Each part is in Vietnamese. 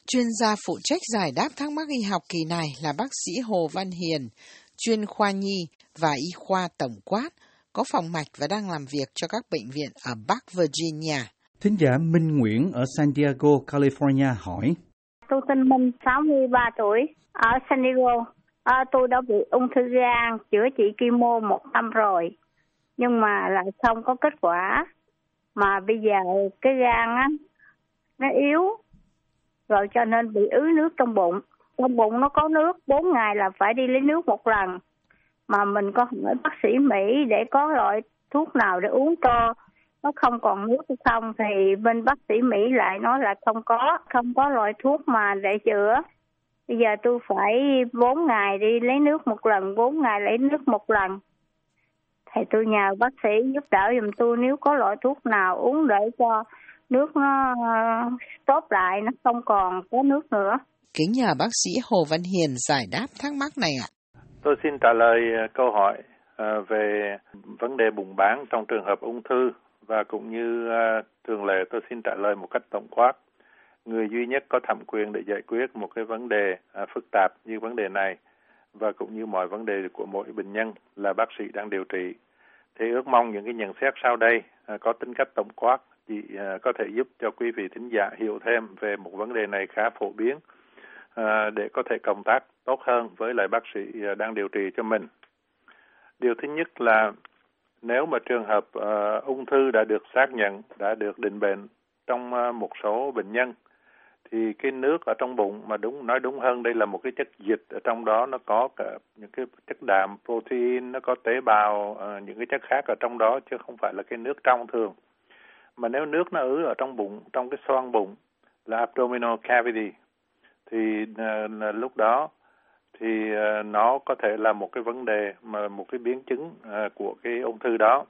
Chuyên gia phụ trách giải đáp thắc mắc y học kỳ này là bác sĩ Hồ Văn Hiền, chuyên khoa nhi và y khoa tổng quát, có phòng mạch và đang làm việc cho các bệnh viện ở Bắc Virginia. Thính giả Minh Nguyễn ở San Diego, California hỏi. Tôi tên Minh, 63 tuổi, ở San Diego. Tôi đã bị ung thư gan, chữa trị chemo 1 năm rồi, nhưng mà lại không có kết quả. Mà bây giờ cái gan á, nó yếu, rồi cho nên bị ứ nước trong bụng. Trong bụng nó có nước, 4 ngày là phải đi lấy nước 1 lần. Mà mình có hỏi bác sĩ Mỹ để có loại thuốc nào để uống cho nó không còn nước hay không, thì bên bác sĩ Mỹ lại nói là không có loại thuốc mà để chữa. Bây giờ tôi phải 4 ngày đi lấy nước 1 lần, 4 ngày lấy nước 1 lần. Thì tôi nhờ bác sĩ giúp đỡ giùm tôi nếu có loại thuốc nào uống để cho nước nó tốt lại, nó không còn có nước nữa. Kính nhờ bác sĩ Hồ Văn Hiền giải đáp thắc mắc này ạ. Tôi xin trả lời câu hỏi về vấn đề bùng bán trong trường hợp ung thư, và cũng như thường lệ tôi xin trả lời một cách tổng quát. Người duy nhất có thẩm quyền để giải quyết một cái vấn đề phức tạp như vấn đề này, và cũng như mọi vấn đề của mỗi bệnh nhân, là bác sĩ đang điều trị. Thì ước mong những cái nhận xét sau đây có tính cách tổng quát chỉ có thể giúp cho quý vị thính giả hiểu thêm về một vấn đề này khá phổ biến, để có thể cộng tác tốt hơn với lại bác sĩ đang điều trị cho mình. Điều thứ nhất là nếu mà trường hợp ung thư đã được xác nhận, đã được định bệnh trong một số bệnh nhân, thì cái nước ở trong bụng, mà nói đúng hơn đây là một cái chất dịch, ở trong đó nó có cả những cái chất đạm, protein, nó có tế bào, những cái chất khác ở trong đó, chứ không phải là cái nước trong thường. Mà nếu nước nó ứ ở trong bụng, trong cái xoang bụng là abdominal cavity, thì lúc đó thì nó có thể là một cái vấn đề, mà một cái biến chứng của cái ung thư đó.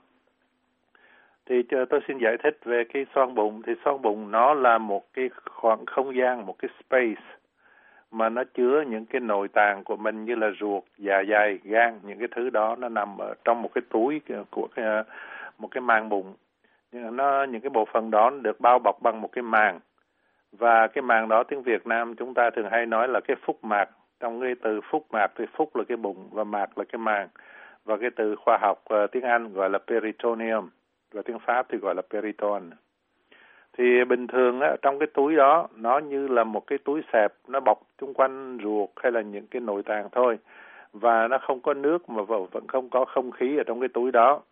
Thì tôi xin giải thích về cái xoang bụng. Thì xoang bụng nó là một cái khoảng không gian, một cái space mà nó chứa những cái nội tạng của mình như là ruột, dạ dày, gan, những cái thứ đó nó nằm ở trong một cái túi của một cái màng bụng. Những cái bộ phận đó được bao bọc bằng một cái màng. Và cái màng đó tiếng Việt Nam chúng ta thường hay nói là cái phúc mạc. Trong cái từ phúc mạc thì phúc là cái bụng và mạc là cái màng. Và cái từ khoa học tiếng Anh gọi là peritoneum, và tiếng Pháp thì gọi là periton. Thì bình thường á, trong cái túi đó nó như là một cái túi xẹp, nó bọc xung quanh ruột hay là những cái nội tạng thôi, và nó không có nước mà vẫn không có không khí ở trong cái túi đó.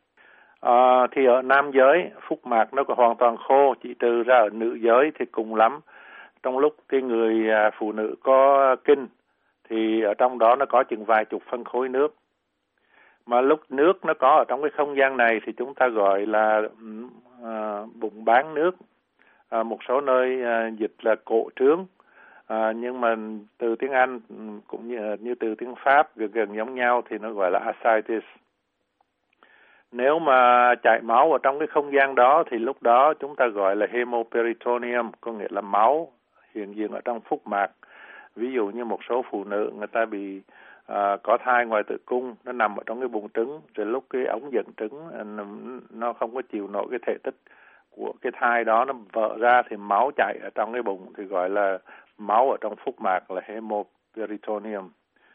Thì ở nam giới phúc mạc nó có hoàn toàn khô, chỉ trừ ra ở nữ giới thì cùng lắm trong lúc cái người phụ nữ có kinh thì ở trong đó nó có chừng vài chục phân khối nước. Mà lúc nước nó có ở trong cái không gian này thì chúng ta gọi là bụng bán nước. Một số nơi dịch là cổ trướng, nhưng mà từ tiếng Anh cũng như từ tiếng Pháp gần giống nhau thì nó gọi là ascites. Nếu mà chảy máu ở trong cái không gian đó thì lúc đó chúng ta gọi là hemoperitoneum, có nghĩa là máu hiện diện ở trong phúc mạc. Ví dụ như một số phụ nữ người ta bị có thai ngoài tử cung, nó nằm ở trong cái buồng trứng, rồi lúc cái ống dẫn trứng nó không có chịu nổi cái thể tích của cái thai đó, nó vỡ ra thì máu chảy ở trong cái bụng thì gọi là máu ở trong phúc mạc, là hemoperitoneum.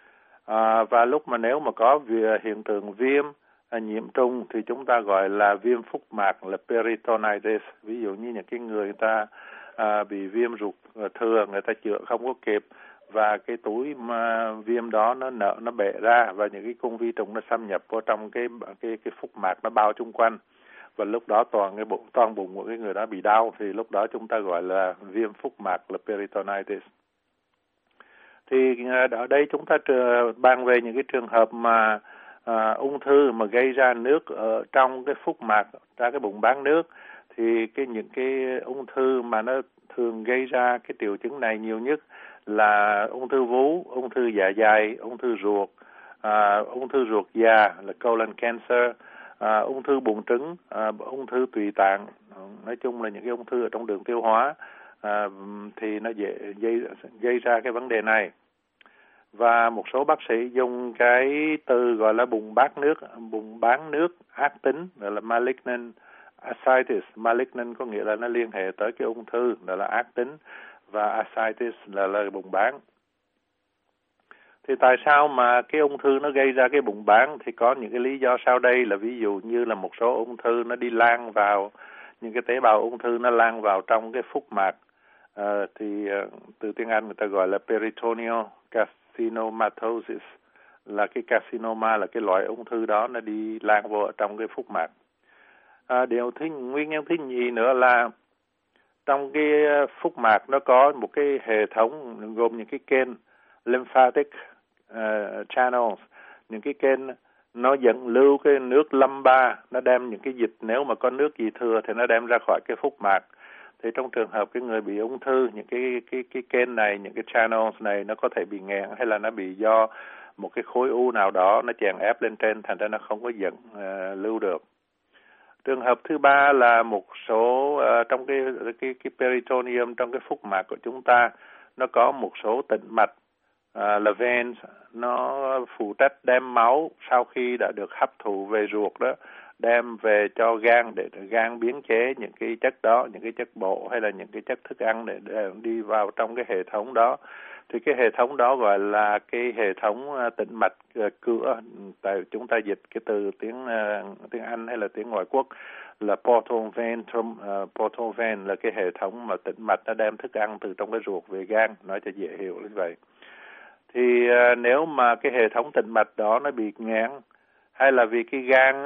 Và lúc mà nếu mà có hiện tượng viêm, nhiễm trùng thì chúng ta gọi là viêm phúc mạc, là peritonitis. Ví dụ như những cái người ta bị viêm ruột thừa, người ta chữa không có kịp, và cái túi mà viêm đó nó bể ra, và những cái cung vi trùng nó xâm nhập vào trong cái phúc mạc, nó bao chung quanh, và lúc đó toàn bụng của cái người đó bị đau, thì lúc đó chúng ta gọi là viêm phúc mạc, là peritonitis. Thì ở đây chúng ta bàn về những cái trường hợp mà ung thư mà gây ra nước ở trong cái phúc mạc, ra cái bụng bán nước, thì những cái ung thư mà nó thường gây ra cái triệu chứng này nhiều nhất là ung thư vú, ung thư dạ dày, ung thư ruột, ung thư ruột già là colon cancer, ung thư buồng trứng, ung thư tụy tạng. Nói chung là những cái ung thư ở trong đường tiêu hóa thì nó dễ gây ra cái vấn đề này. Và một số bác sĩ dùng cái từ gọi là bùng bán nước ác tính, gọi là malignant ascites. Malignant có nghĩa là nó liên hệ tới cái ung thư, gọi là ác tính. và ascites là bụng bán. Thì tại sao mà cái ung thư nó gây ra cái bụng bán? Thì có những cái lý do sau đây, là ví dụ như là một số ung thư nó đi lan vào, những cái tế bào ung thư nó lan vào trong cái phúc mạc. Từ tiếng Anh người ta gọi là peritoneal carcinomatosis, là cái carcinoma, là cái loại ung thư đó nó đi lan vô ở trong cái phúc mạc. Nguyên nhân thứ nhì nữa là trong cái phúc mạc nó có một cái hệ thống gồm những cái kênh lymphatic channels, những cái kênh nó dẫn lưu cái nước lâm ba, nó đem những cái dịch, nếu mà có nước gì thừa thì nó đem ra khỏi cái phúc mạc. Thì trong trường hợp cái người bị ung thư, những cái kênh này, những cái channels này nó có thể bị nghẽn, hay là nó bị do một cái khối u nào đó nó chèn ép lên trên, thành ra nó không có dẫn lưu được. Trường hợp thứ ba là một số trong cái peritoneum, trong cái phúc mạc của chúng ta, nó có một số tĩnh mạch là veins, nó phụ trách đem máu sau khi đã được hấp thụ về ruột đó, đem về cho gan để gan biến chế những cái chất đó, những cái chất bổ hay là những cái chất thức ăn để đi vào trong cái hệ thống đó. Thì cái hệ thống đó gọi là cái hệ thống tĩnh mạch cửa, tại chúng ta dịch cái từ tiếng Anh hay là tiếng ngoại quốc là portal vein, là cái hệ thống mà tĩnh mạch nó đem thức ăn từ trong cái ruột về gan, nói cho dễ hiểu như vậy. Thì nếu mà cái hệ thống tĩnh mạch đó nó bị nghẽn, hay là vì cái gan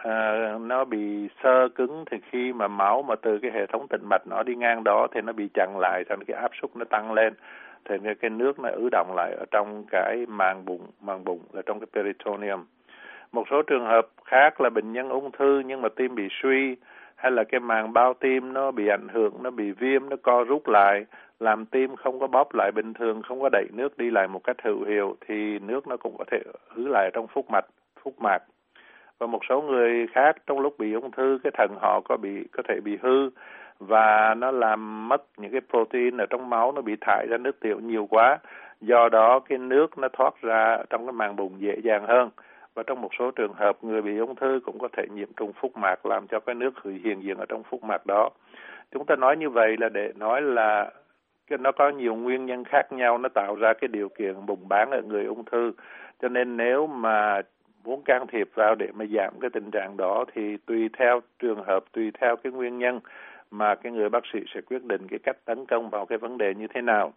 nó bị xơ cứng, thì khi mà máu mà từ cái hệ thống tĩnh mạch nó đi ngang đó thì nó bị chặn lại, thành cái áp suất nó tăng lên, thì cái nước nó ứ đọng lại ở trong cái màng bụng ở trong cái peritoneum. Một số trường hợp khác là bệnh nhân ung thư nhưng mà tim bị suy, hay là cái màng bao tim nó bị ảnh hưởng, nó bị viêm, nó co rút lại, làm tim không có bóp lại bình thường, không có đẩy nước đi lại một cách hữu hiệu, thì nước nó cũng có thể ứ lại trong phúc mạc. Và một số người khác trong lúc bị ung thư, cái thận họ có thể bị hư, và nó làm mất những cái protein ở trong máu, nó bị thải ra nước tiểu nhiều quá, do đó cái nước nó thoát ra trong cái màng bụng dễ dàng hơn. Và trong một số trường hợp người bị ung thư cũng có thể nhiễm trùng phúc mạc, làm cho cái nước hiện diện ở trong phúc mạc đó. Chúng ta nói như vậy là để nói là nó có nhiều nguyên nhân khác nhau, nó tạo ra cái điều kiện bụng bán ở người ung thư. Cho nên nếu mà muốn can thiệp vào để mà giảm cái tình trạng đó, thì tùy theo trường hợp, tùy theo cái nguyên nhân mà cái người bác sĩ sẽ quyết định cái cách tấn công vào cái vấn đề như thế nào.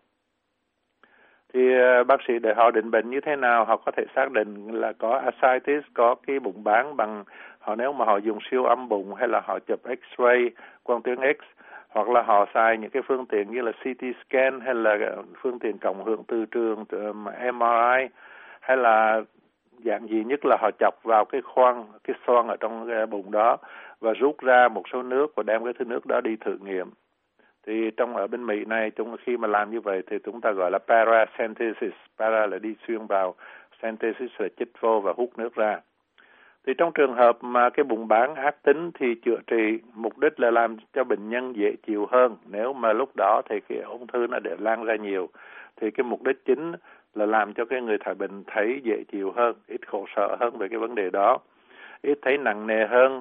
Thì bác sĩ để họ định bệnh như thế nào, họ có thể xác định là có ascites, có cái bụng bán bằng nếu mà họ dùng siêu âm bụng, hay là họ chụp X-ray, quang tuyến X, hoặc là họ xài những cái phương tiện như là CT scan, hay là phương tiện cộng hưởng từ trường MRI, hay là dạng gì nhất là họ chọc vào cái xoang ở trong cái bụng đó và rút ra một số nước và đem cái thứ nước đó đi thử nghiệm. Thì ở bên Mỹ này, khi mà làm như vậy thì chúng ta gọi là paracentesis. Para là đi xuyên vào, centesis là chích vô và hút nước ra. Thì trong trường hợp mà cái bụng bán ác tính thì chữa trị mục đích là làm cho bệnh nhân dễ chịu hơn. Nếu mà lúc đó thì cái ung thư nó để lan ra nhiều, thì cái mục đích chính là làm cho cái người thải bệnh thấy dễ chịu hơn, ít khổ sở hơn về cái vấn đề đó, ít thấy nặng nề hơn.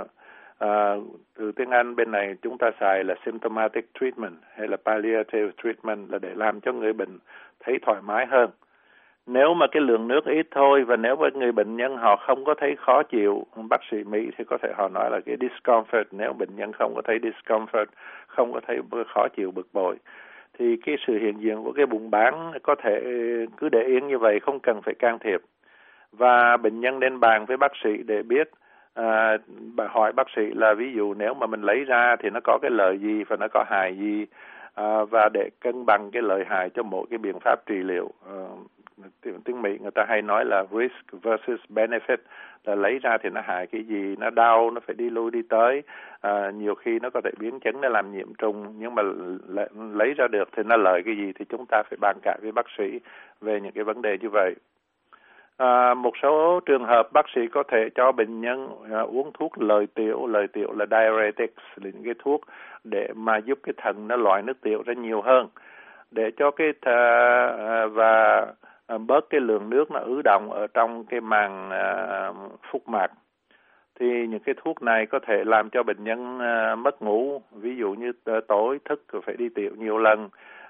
Từ tiếng Anh bên này chúng ta xài là symptomatic treatment hay là palliative treatment, là để làm cho người bệnh thấy thoải mái hơn. Nếu mà cái lượng nước ít thôi, và nếu mà người bệnh nhân họ không có thấy khó chịu, bác sĩ Mỹ thì có thể họ nói là cái discomfort. Nếu bệnh nhân không có thấy discomfort, không có thấy khó chịu, bực bội, thì cái sự hiện diện của cái bụng bán có thể cứ để yên như vậy, không cần phải can thiệp. Và bệnh nhân nên bàn với bác sĩ để biết, hỏi bác sĩ là ví dụ nếu mà mình lấy ra thì nó có cái lợi gì và nó có hại gì, và để cân bằng cái lợi hại cho mỗi cái biện pháp trị liệu. Tiếng Mỹ người ta hay nói là risk versus benefit, là lấy ra thì nó hại cái gì, nó đau, nó phải đi lui đi tới, nhiều khi nó có thể biến chứng, nó làm nhiễm trùng, nhưng mà lấy ra được thì nó lợi cái gì, thì chúng ta phải bàn cãi với bác sĩ về những cái vấn đề như vậy. Một số trường hợp bác sĩ có thể cho bệnh nhân uống thuốc lợi tiểu là diuretics, là những cái thuốc để mà giúp cái thận nó loại nước tiểu ra nhiều hơn, để cho và bớt cái lượng nước nó ứ đọng ở trong cái màng phúc mạc. Thì những cái thuốc này có thể làm cho bệnh nhân mất ngủ, ví dụ như tối thức phải đi tiểu nhiều lần,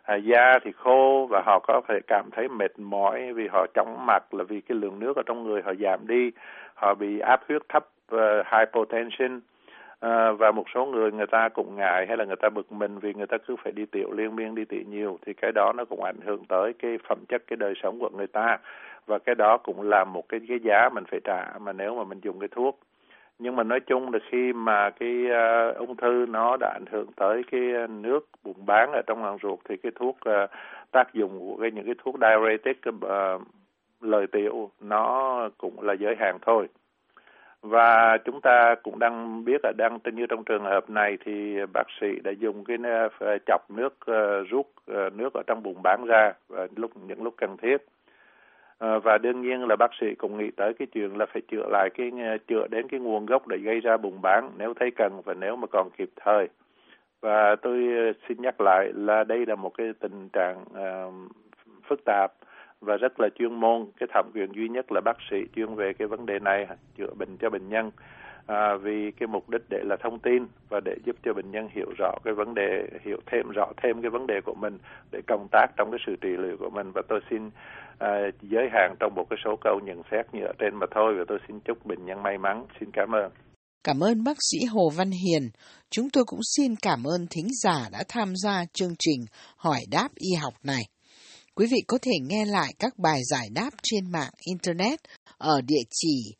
da thì khô và họ có thể cảm thấy mệt mỏi vì họ chóng mặt, là vì cái lượng nước ở trong người họ giảm đi, họ bị áp huyết thấp, hypotension. Và một số người ta cũng ngại hay là người ta bực mình vì người ta cứ phải đi tiểu liên miên, đi tiểu nhiều, thì cái đó nó cũng ảnh hưởng tới cái phẩm chất, cái đời sống của người ta, và cái đó cũng là một cái giá mình phải trả mà nếu mà mình dùng cái thuốc. Nhưng mà nói chung là khi mà cái ung thư nó đã ảnh hưởng tới cái nước buồng bán ở trong làn ruột thì cái thuốc tác dụng của những cái thuốc diuretic lợi tiểu nó cũng là giới hạn thôi. Và chúng ta cũng đang biết là như trong trường hợp này thì bác sĩ đã dùng cái chọc nước, rút nước ở trong buồng bán ra và những lúc cần thiết. Và đương nhiên là bác sĩ cũng nghĩ tới cái chuyện là phải chữa đến cái nguồn gốc để gây ra buồng bán nếu thấy cần và nếu mà còn kịp thời. Và tôi xin nhắc lại là đây là một cái tình trạng phức tạp và rất là chuyên môn. Cái thẩm quyền duy nhất là bác sĩ chuyên về cái vấn đề này, chữa bệnh cho bệnh nhân, vì cái mục đích để là thông tin và để giúp cho bệnh nhân hiểu rõ cái vấn đề, hiểu rõ thêm cái vấn đề của mình để công tác trong cái sự trị liệu của mình. Và tôi xin giới hạn trong một cái số câu nhận xét như ở trên mà thôi, và tôi xin chúc bệnh nhân may mắn. Xin cảm ơn. Cảm ơn bác sĩ Hồ Văn Hiền. Chúng tôi cũng xin cảm ơn thính giả đã tham gia chương trình Hỏi đáp y học này. Quý vị có thể nghe lại các bài giải đáp trên mạng Internet ở địa chỉ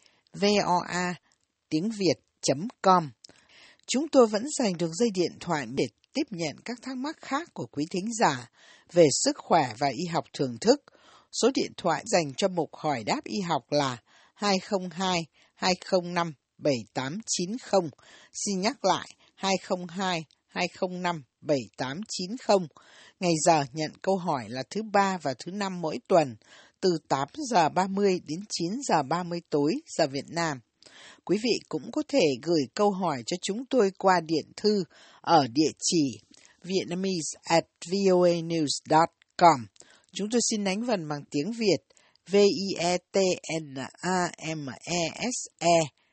voa.tiếng.việt.com. Chúng tôi vẫn dành được dây điện thoại để tiếp nhận các thắc mắc khác của quý thính giả về sức khỏe và y học thường thức. Số điện thoại dành cho mục Hỏi đáp y học là 202 205 7890. Xin nhắc lại 202 205 7890. Ngày giờ nhận câu hỏi là thứ Ba và thứ Năm mỗi tuần, từ 8 giờ 30 đến 9 giờ 30 tối giờ Việt Nam. Quý vị cũng có thể gửi câu hỏi cho chúng tôi qua điện thư ở địa chỉ vietnamese@voanews.com. Chúng tôi xin đánh vần bằng tiếng Việt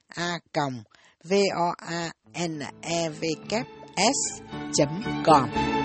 vietnamese@voanevks.com.